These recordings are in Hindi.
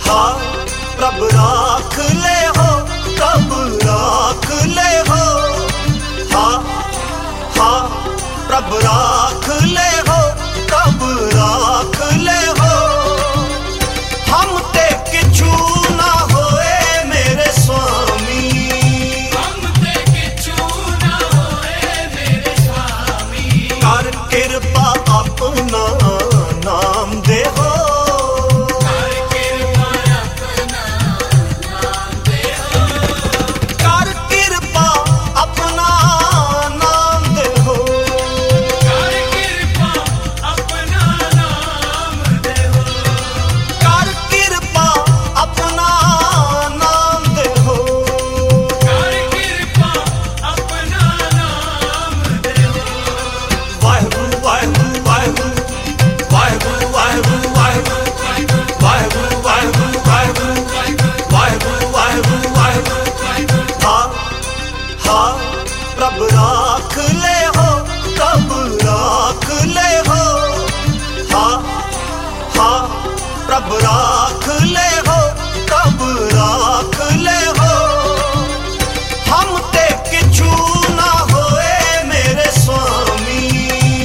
हाँ प्रभ राख ले हो, प्रभ राख ले हो। हाँ हाँ प्रभ राख ले हो, प्रभ राख ले हो। हम ते किछु ना होए मेरे स्वामी, हम ते किछु ना होए मेरे स्वामी। कर कृपा अपना नाम दे हो, कर कृपा अपना नाम दे हो। कर कृपा अपना नाम दे हो। कर कृपा अपना नाम दे हो। कर कृपा अपना नाम दे हो। कर कृपा अपना नाम दे हो। वाहिगुरु वाहिगुरु वाहिगुरु वाहिगुरु वाहिगुरु वाहिगुरु वाहिगुरु वाहिगुरु वाहिगुरु वाहिगुरु वाहिगुरु। हाँ हाँ प्रभ राख ले हो, प्रभ राख ले हो। हाँ हाँ प्रभ राख ले हो, प्रभ राख ले हो। हम ते किछु ना होए मेरे स्वामी,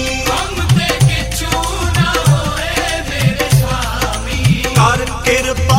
हम ते किछु ना होए मेरे स्वामी। कर कृपा